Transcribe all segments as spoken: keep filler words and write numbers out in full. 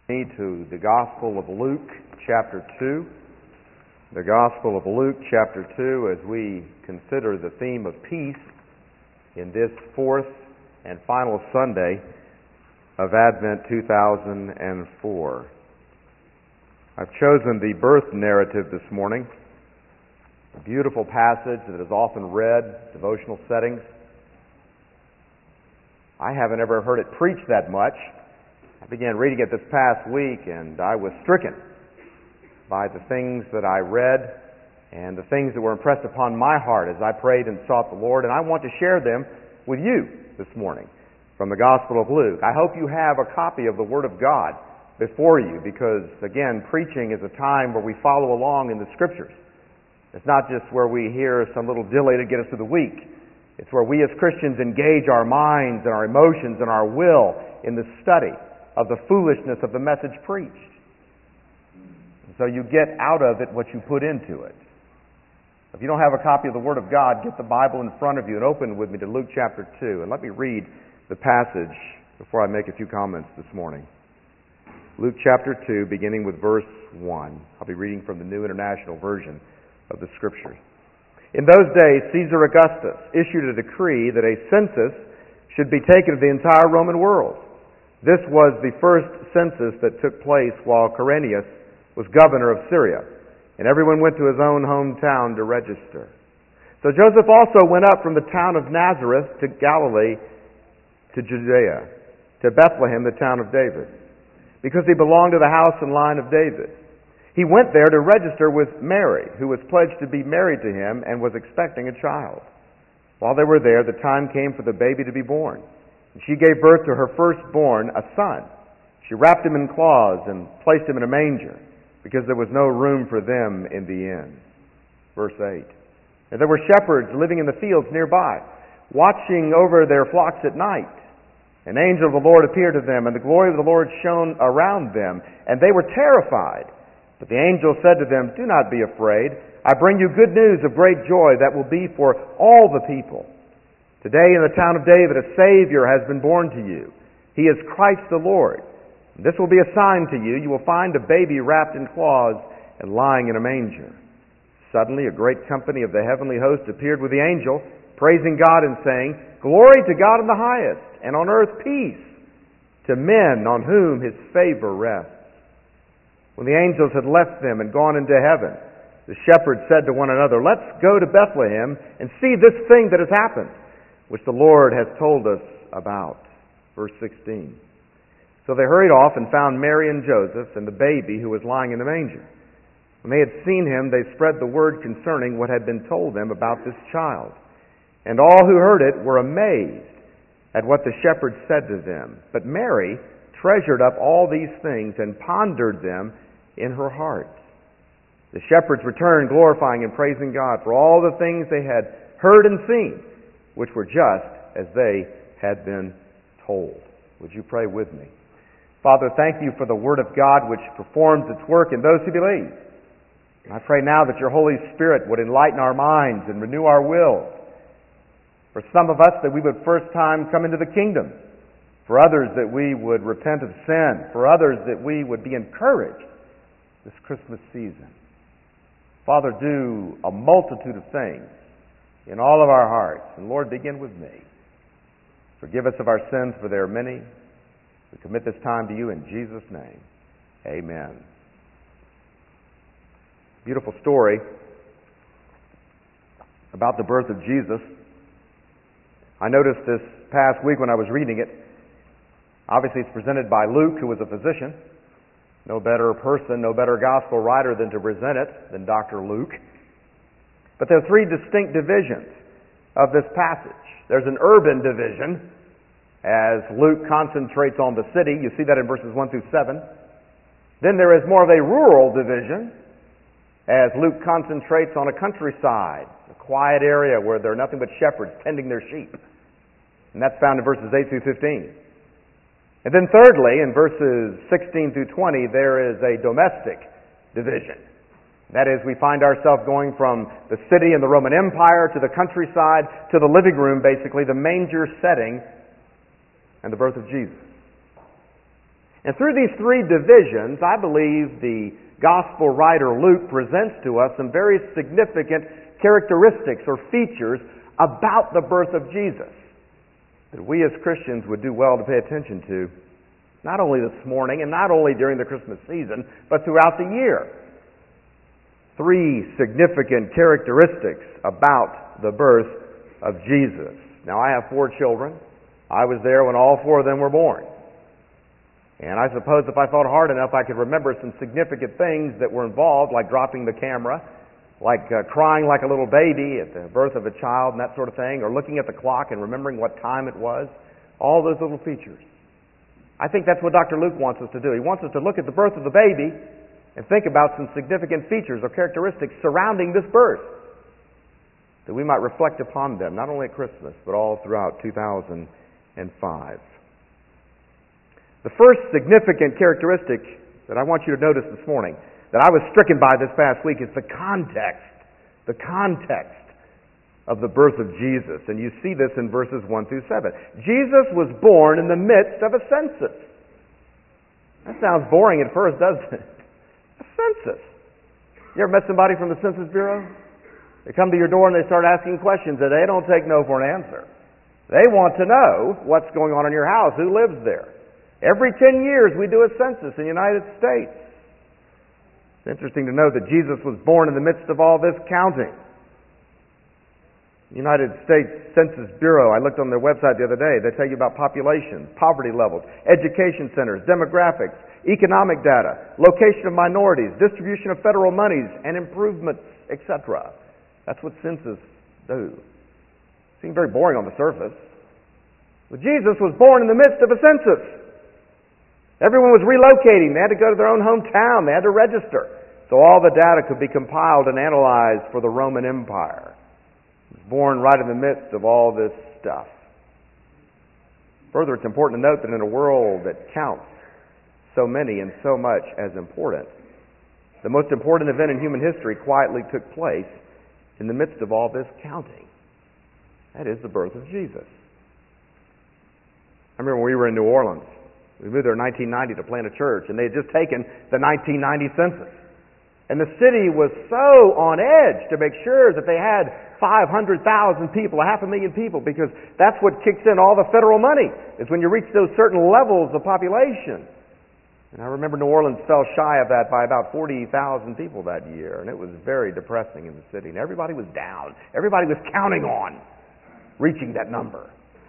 me to the Gospel of Luke, chapter two. The Gospel of Luke, chapter two, as we consider the theme of peace in this fourth and final Sunday of Advent two thousand four. I've chosen the birth narrative this morning, a beautiful passage that is often read, devotional settings. I haven't ever heard it preached that much. I began reading it this past week, and I was stricken by the things that I read and the things that were impressed upon my heart as I prayed and sought the Lord, and I want to share them with you this morning from the Gospel of Luke. I hope you have a copy of the Word of God before you, because, again, preaching is a time where we follow along in the Scriptures. It's not just where we hear some little dilly to get us through the week. It's where we as Christians engage our minds and our emotions and our will in the study of the foolishness of the message preached. And so you get out of it what you put into it. If you don't have a copy of the Word of God, get the Bible in front of you and open with me to Luke chapter two. And let me read the passage before I make a few comments this morning. Luke chapter two, beginning with verse one. I'll be reading from the New International Version of the Scriptures. In those days, Caesar Augustus issued a decree that a census should be taken of the entire Roman world. This was the first census that took place while Quirinius was governor of Syria, and everyone went to his own hometown to register. So Joseph also went up from the town of Nazareth to Galilee, to Judea, to Bethlehem, the town of David, because he belonged to the house and line of David. He went there to register with Mary, who was pledged to be married to him and was expecting a child. While they were there, the time came for the baby to be born. And she gave birth to her firstborn, a son. She wrapped him in cloths and placed him in a manger, because there was no room for them in the inn. Verse eight. And there were shepherds living in the fields nearby, watching over their flocks at night. An angel of the Lord appeared to them, and the glory of the Lord shone around them, and they were terrified. But the angel said to them, "Do not be afraid. I bring you good news of great joy that will be for all the people. Today in the town of David a Savior has been born to you. He is Christ the Lord. And this will be a sign to you. You will find a baby wrapped in cloths and lying in a manger." Suddenly a great company of the heavenly host appeared with the angel, praising God and saying, "Glory to God in the highest, and on earth peace to men on whom His favor rests." When the angels had left them and gone into heaven, the shepherds said to one another, "Let's go to Bethlehem and see this thing that has happened, which the Lord has told us about." Verse sixteen. So they hurried off and found Mary and Joseph and the baby who was lying in the manger. When they had seen him, they spread the word concerning what had been told them about this child. And all who heard it were amazed at what the shepherds said to them. But Mary treasured up all these things and pondered them in her heart. The shepherds returned, glorifying and praising God for all the things they had heard and seen, which were just as they had been told. Would you pray with me? Father, thank you for the Word of God which performs its work in those who believe. And I pray now that your Holy Spirit would enlighten our minds and renew our wills. For some of us, that we would first time come into the kingdom. For others, that we would repent of sin. For others, that we would be encouraged this Christmas season. Father, do a multitude of things in all of our hearts. And Lord, begin with me. Forgive us of our sins, for there are many. We commit this time to you in Jesus' name. Amen. Beautiful story about the birth of Jesus. I noticed this past week when I was reading it. Obviously, it's presented by Luke, who was a physician. No better person, no better gospel writer than to present it than Doctor Luke. But there are three distinct divisions of this passage. There's an urban division, as Luke concentrates on the city. You see that in verses one through seven. Then there is more of a rural division, as Luke concentrates on a countryside, a quiet area where there are nothing but shepherds tending their sheep. And that's found in verses eight through fifteen. And then thirdly, in verses sixteen through twenty, there is a domestic division. That is, we find ourselves going from the city and the Roman Empire to the countryside to the living room, basically, the manger setting, and the birth of Jesus. And through these three divisions, I believe the gospel writer Luke presents to us some very significant characteristics or features about the birth of Jesus that we as Christians would do well to pay attention to, not only this morning and not only during the Christmas season, but throughout the year. Three significant characteristics about the birth of Jesus. Now, I have four children. I was there when all four of them were born. And I suppose if I thought hard enough, I could remember some significant things that were involved, like dropping the camera, like uh, crying like a little baby at the birth of a child and that sort of thing, or looking at the clock and remembering what time it was. All those little features. I think that's what Doctor Luke wants us to do. He wants us to look at the birth of the baby and think about some significant features or characteristics surrounding this birth, that we might reflect upon them, not only at Christmas, but all throughout two thousand five. The first significant characteristic that I want you to notice this morning, that I was stricken by this past week, is the context. The context of the birth of Jesus. And you see this in verses one through seven. Jesus was born in the midst of a census. That sounds boring at first, doesn't it? A census. You ever met somebody from the Census Bureau? They come to your door and they start asking questions that they don't take no for an answer. They want to know what's going on in your house, who lives there. Every ten years we do a census in the United States. It's interesting to know that Jesus was born in the midst of all this counting. The United States Census Bureau, I looked on their website the other day, they tell you about population, poverty levels, education centers, demographics, economic data, location of minorities, distribution of federal monies, and improvements, et cetera. That's what census do. Seems very boring on the surface. But Jesus was born in the midst of a census. Everyone was relocating. They had to go to their own hometown. They had to register. So all the data could be compiled and analyzed for the Roman Empire. He was born right in the midst of all this stuff. Further, it's important to note that in a world that counts so many and so much as important, the most important event in human history quietly took place in the midst of all this counting. That is the birth of Jesus. I remember when we were in New Orleans. We moved there in nineteen ninety to plant a church, and they had just taken the nineteen ninety census. And the city was so on edge to make sure that they had five hundred thousand people, a half a million people, because that's what kicks in all the federal money, is when you reach those certain levels of population. And I remember New Orleans fell shy of that by about forty thousand people that year, and it was very depressing in the city. And everybody was down. Everybody was counting on reaching that number.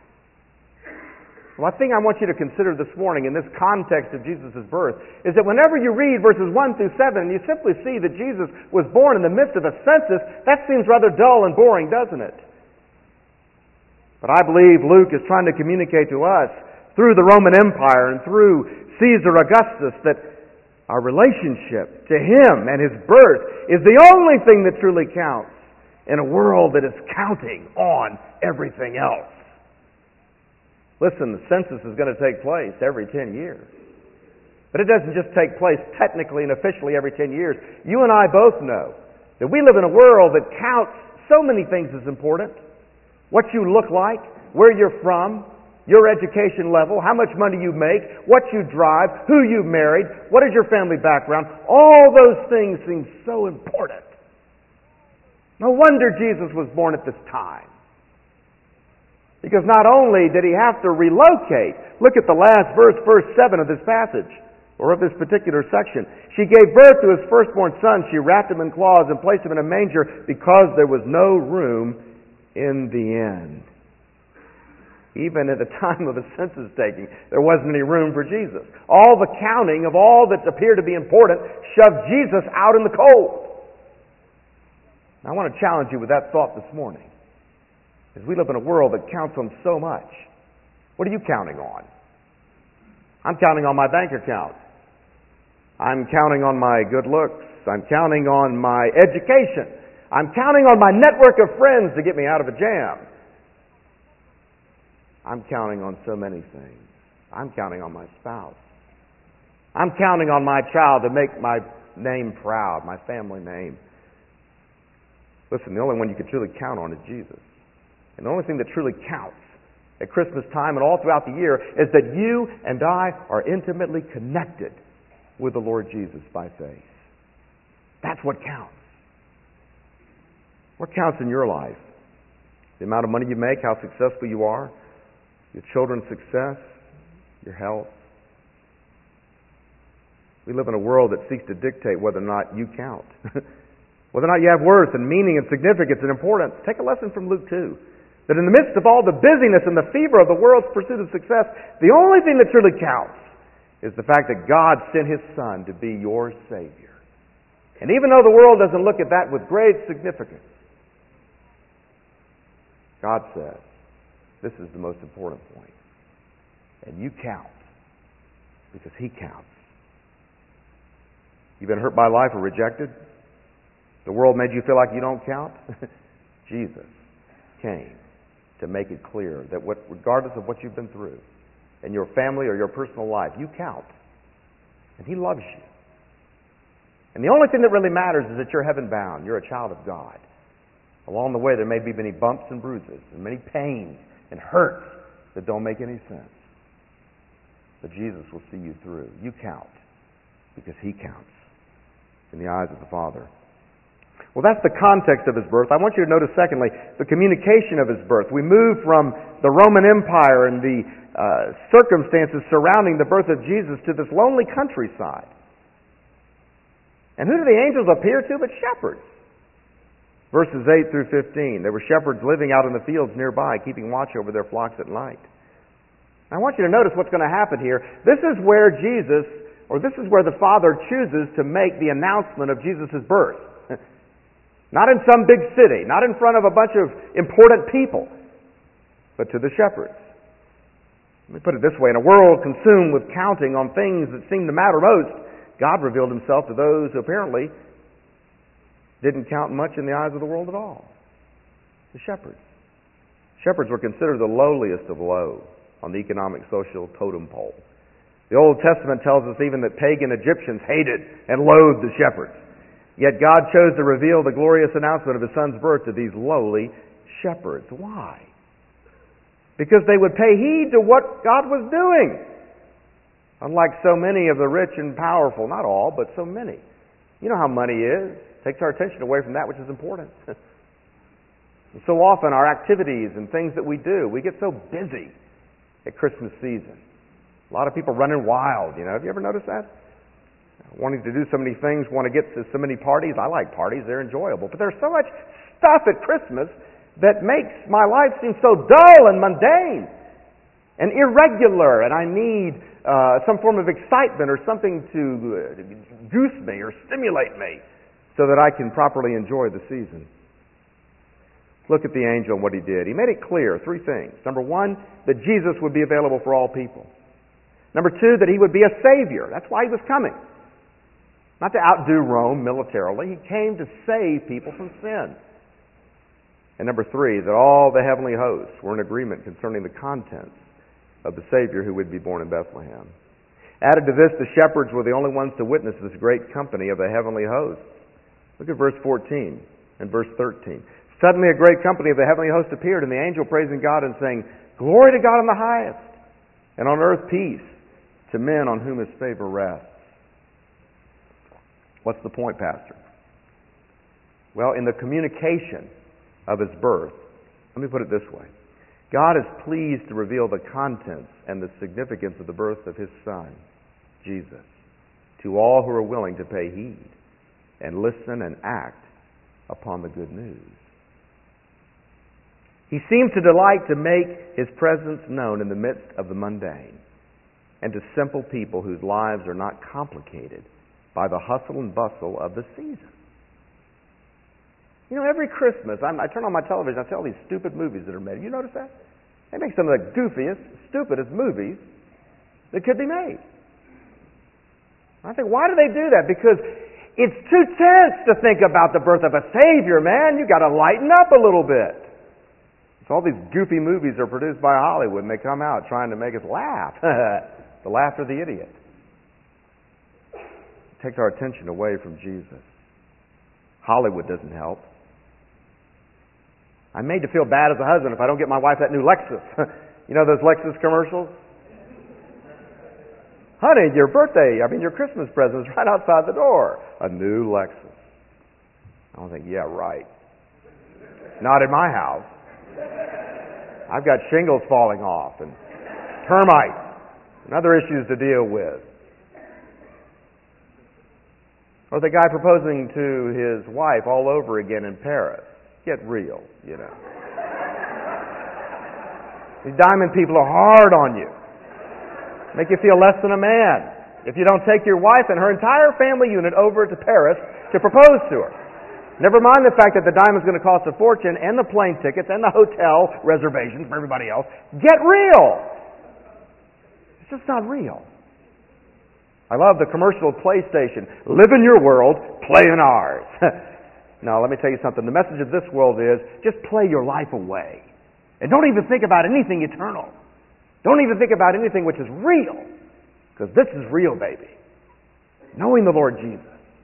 One thing I want you to consider this morning in this context of Jesus' birth is that whenever you read verses one through seven and you simply see that Jesus was born in the midst of a census, that seems rather dull and boring, doesn't it? But I believe Luke is trying to communicate to us through the Roman Empire and through Caesar Augustus that our relationship to him and his birth is the only thing that truly counts in a world that is counting on everything else. Listen, the census is going to take place every ten years. But it doesn't just take place technically and officially every ten years. You and I both know that we live in a world that counts so many things as important. What you look like, where you're from, your education level, how much money you make, what you drive, who you married, what is your family background. All those things seem so important. No wonder Jesus was born at this time. Because not only did he have to relocate, look at the last verse, verse seven of this passage, or of this particular section. She gave birth to his firstborn son. She wrapped him in cloths and placed him in a manger because there was no room in the inn. Even at the time of the census taking, there wasn't any room for Jesus. All the counting of all that appeared to be important shoved Jesus out in the cold. Now, I want to challenge you with that thought this morning. As we live in a world that counts on so much, what are you counting on? I'm counting on my bank account. I'm counting on my good looks. I'm counting on my education. I'm counting on my network of friends to get me out of a jam. I'm counting on so many things. I'm counting on my spouse. I'm counting on my child to make my name proud, my family name. Listen, the only one you can truly count on is Jesus. And the only thing that truly counts at Christmas time and all throughout the year is that you and I are intimately connected with the Lord Jesus by faith. That's what counts. What counts in your life? The amount of money you make, how successful you are, your children's success, your health. We live in a world that seeks to dictate whether or not you count. Whether or not you have worth and meaning and significance and importance. Take a lesson from Luke two. That in the midst of all the busyness and the fever of the world's pursuit of success, the only thing that truly counts is the fact that God sent His Son to be your Savior. And even though the world doesn't look at that with great significance, God says, this is the most important point. And you count because He counts. You've been hurt by life or rejected? The world made you feel like you don't count? Jesus came to make it clear that what, regardless of what you've been through, in your family or your personal life, you count. And He loves you. And the only thing that really matters is that you're heaven bound. You're a child of God. Along the way, there may be many bumps and bruises and many pains and hurts that don't make any sense. But Jesus will see you through. You count because He counts in the eyes of the Father. Well, that's the context of His birth. I want you to notice, secondly, the communication of His birth. We move from the Roman Empire and the uh, circumstances surrounding the birth of Jesus to this lonely countryside. And who do the angels appear to but shepherds? Verses eight through fifteen. There were shepherds living out in the fields nearby, keeping watch over their flocks at night. I want you to notice what's going to happen here. This is where Jesus, or this is where the Father chooses to make the announcement of Jesus' birth. Not in some big city, not in front of a bunch of important people, but to the shepherds. Let me put it this way. In a world consumed with counting on things that seem to matter most, God revealed Himself to those who apparently didn't count much in the eyes of the world at all. The shepherds. Shepherds were considered the lowliest of low on the economic social totem pole. The Old Testament tells us even that pagan Egyptians hated and loathed the shepherds. Yet God chose to reveal the glorious announcement of His Son's birth to these lowly shepherds. Why? Because they would pay heed to what God was doing. Unlike so many of the rich and powerful, not all, but so many. You know how money is. It takes our attention away from that which is important. And so often our activities and things that we do, we get so busy at Christmas season. A lot of people running wild, you know. Have you ever noticed that? Wanting to do so many things, want to get to so many parties. I like parties, they're enjoyable. But there's so much stuff at Christmas that makes my life seem so dull and mundane and irregular, and I need uh, some form of excitement or something to uh, goose me or stimulate me so that I can properly enjoy the season. Look at the angel and what he did. He made it clear, three things. Number one, that Jesus would be available for all people. Number two, that He would be a Savior. That's why He was coming. Not to outdo Rome militarily. He came to save people from sin. And number three, that all the heavenly hosts were in agreement concerning the contents of the Savior who would be born in Bethlehem. Added to this, the shepherds were the only ones to witness this great company of the heavenly hosts. Look at verse fourteen and verse thirteen. Suddenly a great company of the heavenly host appeared, and the angel praising God and saying, "Glory to God in the highest, and on earth peace to men on whom His favor rests." What's the point, Pastor? Well, in the communication of His birth, let me put it this way. God is pleased to reveal the contents and the significance of the birth of His Son, Jesus, to all who are willing to pay heed and listen and act upon the good news. He seems to delight to make His presence known in the midst of the mundane and to simple people whose lives are not complicated by the hustle and bustle of the season. You know, every Christmas, I'm, I turn on my television, I see all these stupid movies that are made. You notice that? They make some of the goofiest, stupidest movies that could be made. I think, why do they do that? Because it's too tense to think about the birth of a Savior, man. You've got to lighten up a little bit. So all these goofy movies are produced by Hollywood, and they come out trying to make us laugh. The laughter of the idiot. It takes our attention away from Jesus. Hollywood doesn't help. I'm made to feel bad as a husband if I don't get my wife that new Lexus. You know those Lexus commercials? Honey, your birthday, I mean your Christmas present is right outside the door. A new Lexus. I don't think, yeah, right. Not in my house. I've got shingles falling off and termites and other issues to deal with. Or the guy proposing to his wife all over again in Paris. Get real, you know. These diamond people are hard on you. Make you feel less than a man if you don't take your wife and her entire family unit over to Paris to propose to her. Never mind the fact that the diamond's going to cost a fortune and the plane tickets and the hotel reservations for everybody else. Get real! It's just not real. I love the commercial PlayStation. Live in your world, play in ours. Now, let me tell you something. The message of this world is just play your life away. And don't even think about anything eternal. Don't even think about anything which is real. Because this is real, baby. Knowing the Lord Jesus.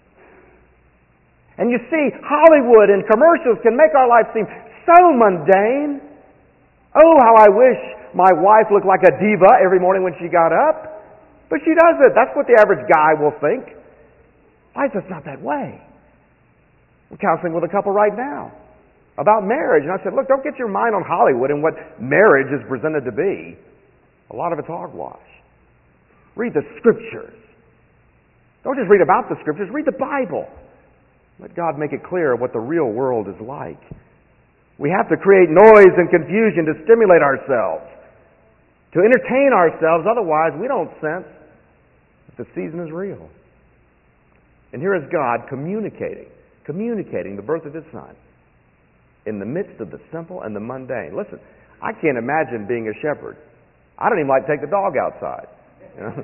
And you see, Hollywood and commercials can make our life seem so mundane. Oh, how I wish my wife looked like a diva every morning when she got up. But she doesn't. That's what the average guy will think. Life is not that way. I'm counseling with a couple right now about marriage. And I said, look, don't get your mind on Hollywood and what marriage is presented to be. A lot of it's hogwash. Read the Scriptures. Don't just read about the Scriptures. Read the Bible. Let God make it clear what the real world is like. We have to create noise and confusion to stimulate ourselves, to entertain ourselves. Otherwise, we don't sense that the season is real. And here is God communicating, communicating the birth of His Son in the midst of the simple and the mundane. Listen, I can't imagine being a shepherd. I don't even like to take the dog outside. You know?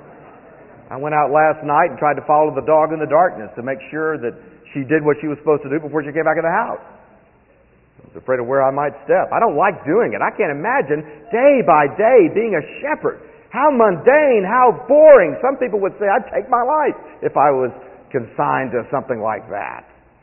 I went out last night and tried to follow the dog in the darkness to make sure that she did what she was supposed to do before she came back in the house. I was afraid of where I might step. I don't like doing it. I can't imagine day by day being a shepherd. How mundane, how boring. Some people would say I'd take my life if I was consigned to something like that.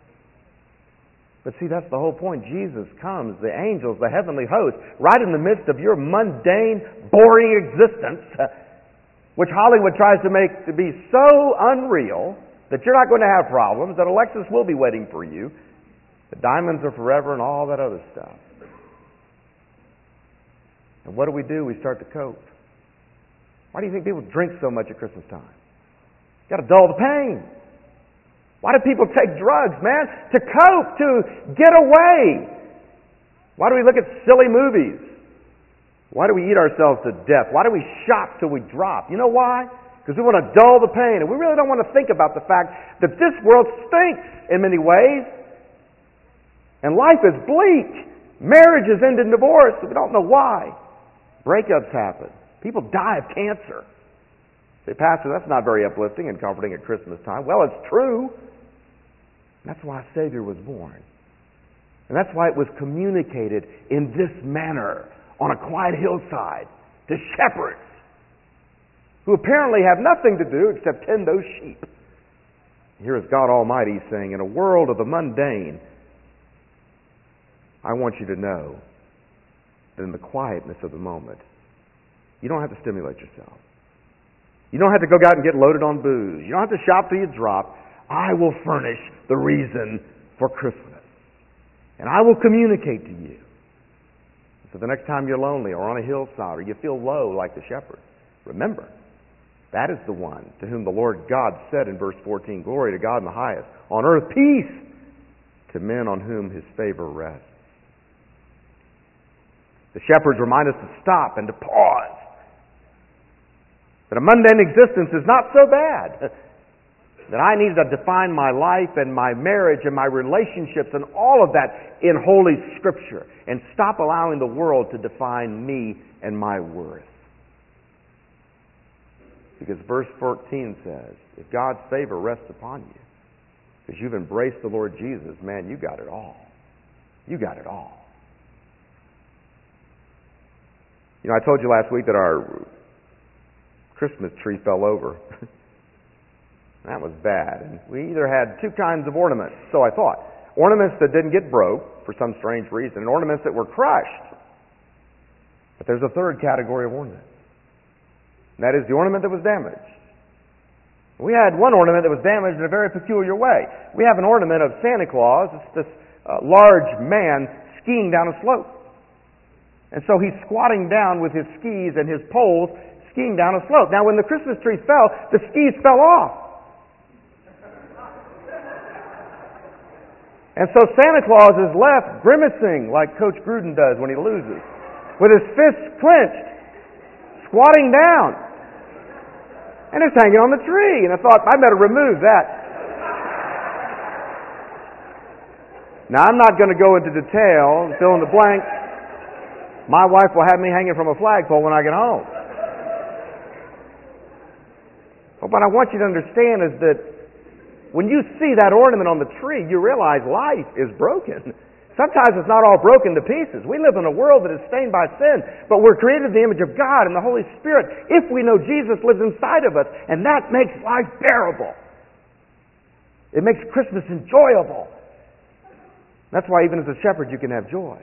But see, that's the whole point. Jesus comes, the angels, the heavenly host, right in the midst of your mundane, boring existence, which Hollywood tries to make to be so unreal that you're not going to have problems, that a Lexus will be waiting for you, the diamonds are forever and all that other stuff. And what do we do? We start to cope. Why do you think people drink so much at Christmas time? You've got to dull the pain. Why do people take drugs, man? To cope, to get away. Why do we look at silly movies? Why do we eat ourselves to death? Why do we shop till we drop? You know why? Because we want to dull the pain. And we really don't want to think about the fact that this world stinks in many ways. And life is bleak. Marriages end in divorce. We don't know why. Breakups happen. People die of cancer. Say, Pastor, that's not very uplifting and comforting at Christmas time. Well, it's true. That's why a Savior was born. And that's why it was communicated in this manner on a quiet hillside to shepherds who apparently have nothing to do except tend those sheep. Here is God Almighty saying, in a world of the mundane, I want you to know that in the quietness of the moment, you don't have to stimulate yourself. You don't have to go out and get loaded on booze. You don't have to shop till you drop. I will furnish the reason for Christmas. And I will communicate to you. So the next time you're lonely or on a hillside or you feel low like the shepherd, remember, that is the one to whom the Lord God said in verse fourteen, glory to God in the highest, on earth peace to men on whom His favor rests. The shepherds remind us to stop and to pause. That a mundane existence is not so bad. That I need to define my life and my marriage and my relationships and all of that in Holy Scripture. And stop allowing the world to define me and my worth. Because verse fourteen says, if God's favor rests upon you, because you've embraced the Lord Jesus, man, you got it all. You got it all. You know, I told you last week that our Christmas tree fell over. That was bad. And we either had two kinds of ornaments, so I thought. Ornaments that didn't get broke for some strange reason, and ornaments that were crushed. But there's a third category of ornament. And that is the ornament that was damaged. We had one ornament that was damaged in a very peculiar way. We have an ornament of Santa Claus. It's this uh, large man skiing down a slope. And so he's squatting down with his skis and his poles, skiing down a slope. Now, when the Christmas tree fell, the skis fell off. And so Santa Claus is left grimacing like Coach Gruden does when he loses, with his fists clenched, squatting down. And it's hanging on the tree. And I thought, I better remove that. Now, I'm not going to go into detail and fill in the blanks. My wife will have me hanging from a flagpole when I get home. But what I want you to understand is that when you see that ornament on the tree, you realize life is broken. Sometimes it's not all broken to pieces. We live in a world that is stained by sin, but we're created in the image of God and the Holy Spirit if we know Jesus lives inside of us, and that makes life bearable. It makes Christmas enjoyable. That's why even as a shepherd you can have joy.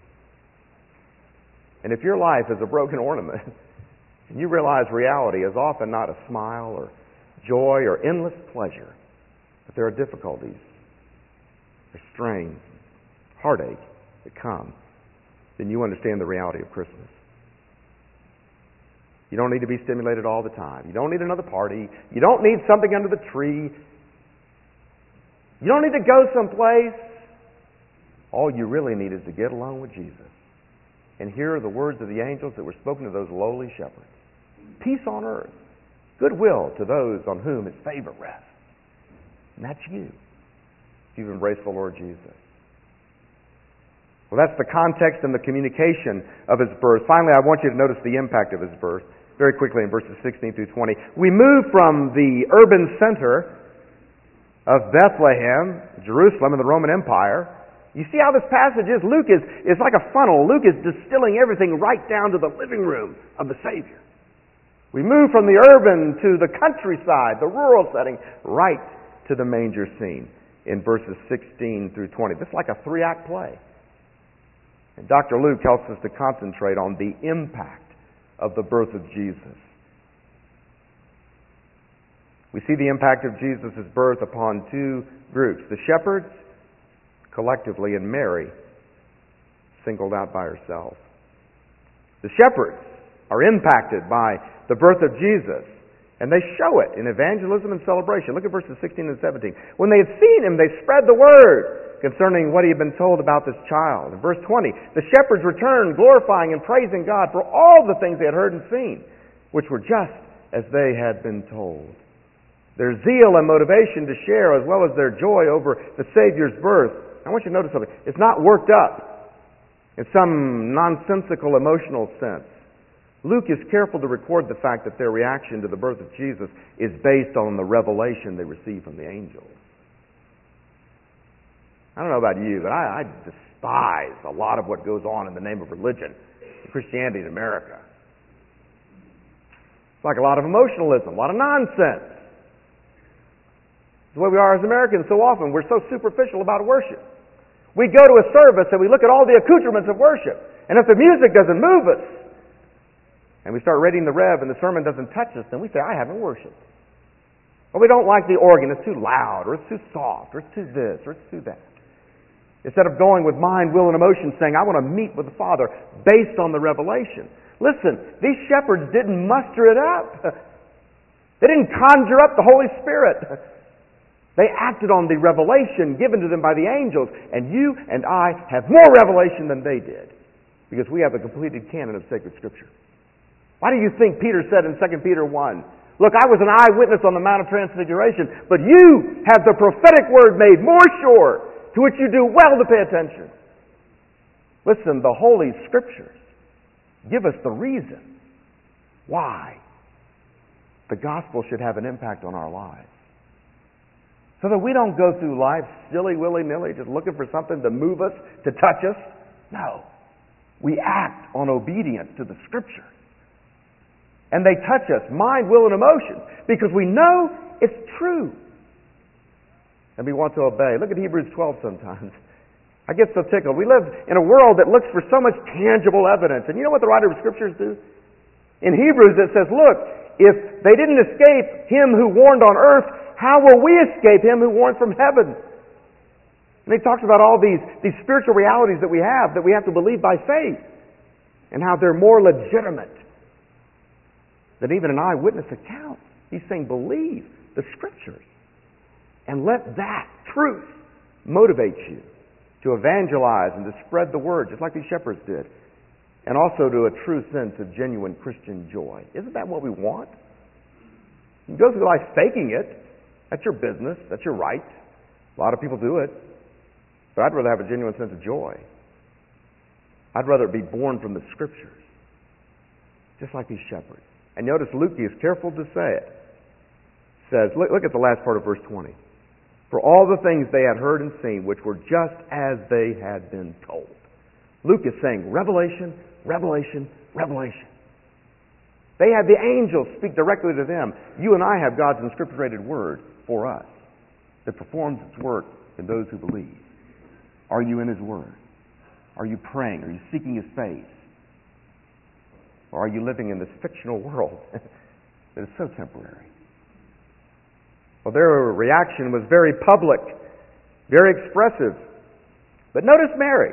And if your life is a broken ornament, and you realize reality is often not a smile or joy or endless pleasure, but there are difficulties, there's strain, heartache that come, then you understand the reality of Christmas. You don't need to be stimulated all the time. You don't need another party. You don't need something under the tree. You don't need to go someplace. All you really need is to get alone with Jesus and hear the words of the angels that were spoken to those lowly shepherds. Peace on earth, goodwill to those on whom His favor rests. And that's you, if you've embraced the Lord Jesus. Well, that's the context and the communication of His birth. Finally, I want you to notice the impact of His birth very quickly in verses sixteen through twenty. We move from the urban center of Bethlehem, Jerusalem, and the Roman Empire. You see how this passage is? Luke is, is like a funnel. Luke is distilling everything right down to the living room of the Savior. We move from the urban to the countryside, the rural setting, right to the manger scene in verses sixteen through twenty. This is like a three-act play. And Doctor Luke helps us to concentrate on the impact of the birth of Jesus. We see the impact of Jesus' birth upon two groups, the shepherds collectively and Mary singled out by herself. The shepherds are impacted by the birth of Jesus, and they show it in evangelism and celebration. Look at verses sixteen and seventeen. When they had seen Him, they spread the word concerning what He had been told about this child. In verse twenty, the shepherds returned, glorifying and praising God for all the things they had heard and seen, which were just as they had been told. Their zeal and motivation to share, as well as their joy over the Savior's birth. I want you to notice something. It's not worked up in some nonsensical emotional sense. Luke is careful to record the fact that their reaction to the birth of Jesus is based on the revelation they received from the angels. I don't know about you, but I, I despise a lot of what goes on in the name of religion and Christianity in America. It's like a lot of emotionalism, a lot of nonsense. It's the way we are as Americans so often. We're so superficial about worship. We go to a service and we look at all the accoutrements of worship. And if the music doesn't move us, and we start reading the rev and the sermon doesn't touch us, then we say, I haven't worshiped. Or we don't like the organ, it's too loud, or it's too soft, or it's too this, or it's too that. Instead of going with mind, will, and emotion, saying, I want to meet with the Father based on the revelation. Listen, these shepherds didn't muster it up. They didn't conjure up the Holy Spirit. They acted on the revelation given to them by the angels. And you and I have more revelation than they did, because we have the completed canon of sacred Scripture. Why do you think Peter said in Second Peter one, look, I was an eyewitness on the Mount of Transfiguration, but you have the prophetic word made more sure, to which you do well to pay attention. Listen, the Holy Scriptures give us the reason why the gospel should have an impact on our lives. So that we don't go through life silly, willy-nilly, just looking for something to move us, to touch us. No. We act on obedience to the Scripture. And they touch us, mind, will, and emotion, because we know it's true. And we want to obey. Look at Hebrews twelve sometimes. I get so tickled. We live in a world that looks for so much tangible evidence. And you know what the writer of Scriptures do? In Hebrews it says, look, if they didn't escape him who warned on earth, how will we escape him who warned from heaven? And he talks about all these, these spiritual realities that we have, that we have to believe by faith, and how they're more legitimate than even an eyewitness account. He's saying believe the Scriptures, and let that truth motivate you to evangelize and to spread the word, just like these shepherds did, and also to a true sense of genuine Christian joy. Isn't that what we want? You go through life faking it. That's your business. That's your right. A lot of people do it. But I'd rather have a genuine sense of joy. I'd rather it be born from the Scriptures, just like these shepherds. And notice Luke is careful to say it. Says, look, look at the last part of verse twenty. For all the things they had heard and seen, which were just as they had been told. Luke is saying revelation, revelation, revelation. They had the angels speak directly to them. You and I have God's inscripturated word for us that performs its work in those who believe. Are you in His word? Are you praying? Are you seeking His face? Or are you living in this fictional world that is so temporary? Well, their reaction was very public, very expressive. But notice Mary.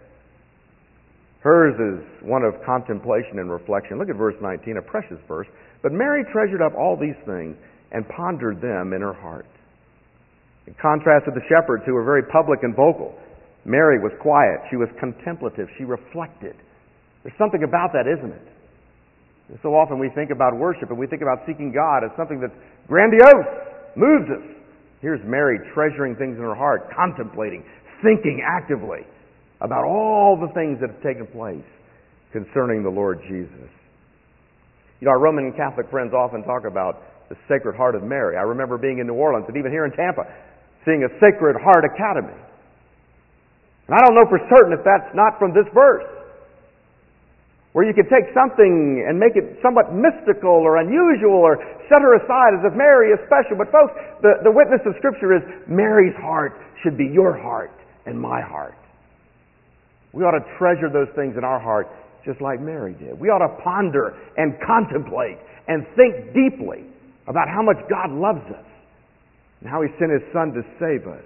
Hers is one of contemplation and reflection. Look at verse nineteen, a precious verse. But Mary treasured up all these things and pondered them in her heart. In contrast to the shepherds who were very public and vocal, Mary was quiet. She was contemplative. She reflected. There's something about that, isn't it? And so often we think about worship and we think about seeking God as something that's grandiose, moves us. Here's Mary treasuring things in her heart, contemplating, thinking actively about all the things that have taken place concerning the Lord Jesus. You know, our Roman Catholic friends often talk about the Sacred Heart of Mary. I remember being in New Orleans and even here in Tampa, seeing a Sacred Heart Academy. And I don't know for certain if that's not from this verse, where you could take something and make it somewhat mystical or unusual or set her aside as if Mary is special. But folks, the, the witness of Scripture is Mary's heart should be your heart and my heart. We ought to treasure those things in our heart just like Mary did. We ought to ponder and contemplate and think deeply about how much God loves us and how He sent His Son to save us.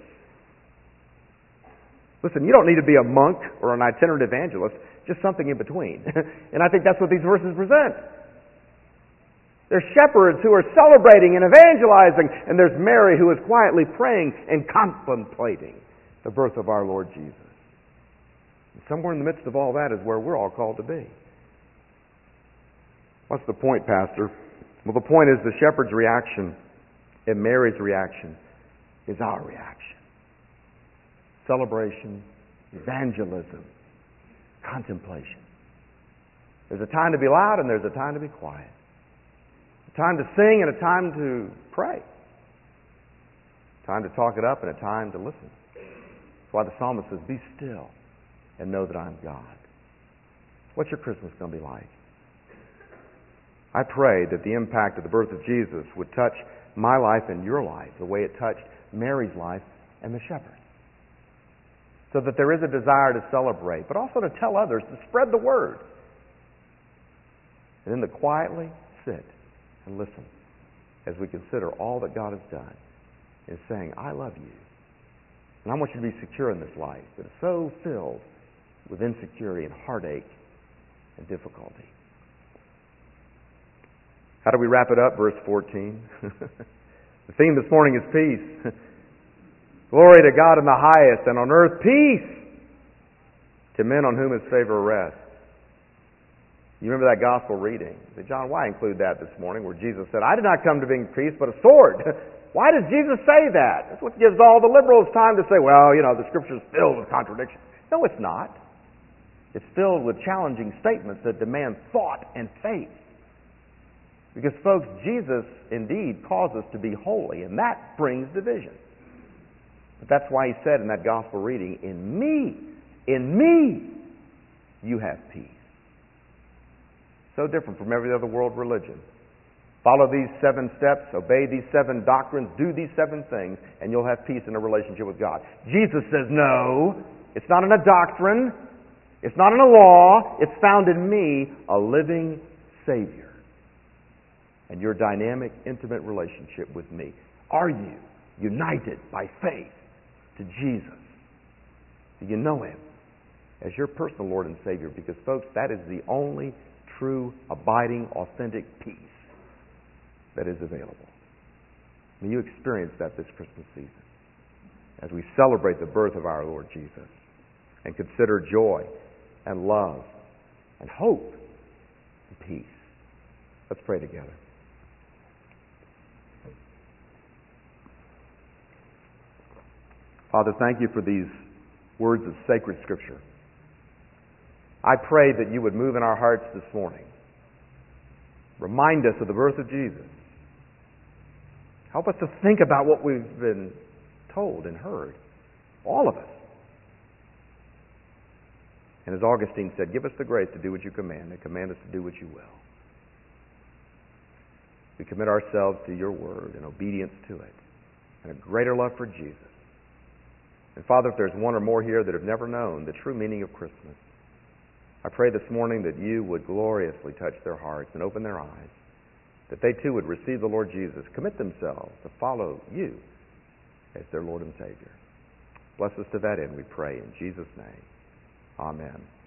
Listen, you don't need to be a monk or an itinerant evangelist, just something in between. And I think that's what these verses present. There's shepherds who are celebrating and evangelizing, and there's Mary who is quietly praying and contemplating the birth of our Lord Jesus. And somewhere in the midst of all that is where we're all called to be. What's the point, Pastor? Well, the point is the shepherd's reaction and Mary's reaction is our reaction. Celebration, evangelism, contemplation. There's a time to be loud and there's a time to be quiet. A time to sing and a time to pray. A time to talk it up and a time to listen. That's why the psalmist says, be still and know that I'm God. What's your Christmas going to be like? I pray that the impact of the birth of Jesus would touch my life and your life the way it touched Mary's life and the shepherds. So that there is a desire to celebrate, but also to tell others, to spread the word. And then to quietly sit and listen as we consider all that God has done in saying, I love you. And I want you to be secure in this life that is so filled with insecurity and heartache and difficulty. How do we wrap it up? Verse fourteen. The theme this morning is peace. Glory to God in the highest, and on earth peace to men on whom His favor rests. You remember that gospel reading? You say, John, why include that this morning where Jesus said, I did not come to bring peace but a sword. Why does Jesus say that? That's what gives all the liberals time to say, well, you know, the Scripture is filled with contradictions. No, it's not. It's filled with challenging statements that demand thought and faith. Because, folks, Jesus indeed calls us to be holy, and that brings division. But that's why He said in that gospel reading, in me, in me, you have peace. So different from every other world religion. Follow these seven steps, obey these seven doctrines, do these seven things, and you'll have peace in a relationship with God. Jesus says, no, It's not in a doctrine. It's not in a law. It's found in me, a living Savior. And your dynamic, intimate relationship with me. Are you united by faith to Jesus? Do you know Him as your personal Lord and Savior? Because, folks, that is the only true, abiding, authentic peace that is available. May you experience that this Christmas season as we celebrate the birth of our Lord Jesus and consider joy and love and hope and peace. Let's pray together. Father, thank you for these words of sacred Scripture. I pray that you would move in our hearts this morning. Remind us of the birth of Jesus. Help us to think about what we've been told and heard. All of us. And as Augustine said, give us the grace to do what you command and command us to do what you will. We commit ourselves to your word and obedience to it and a greater love for Jesus. And Father, if there's one or more here that have never known the true meaning of Christmas, I pray this morning that you would gloriously touch their hearts and open their eyes, that they too would receive the Lord Jesus, commit themselves to follow you as their Lord and Savior. Bless us to that end, we pray in Jesus' name. Amen.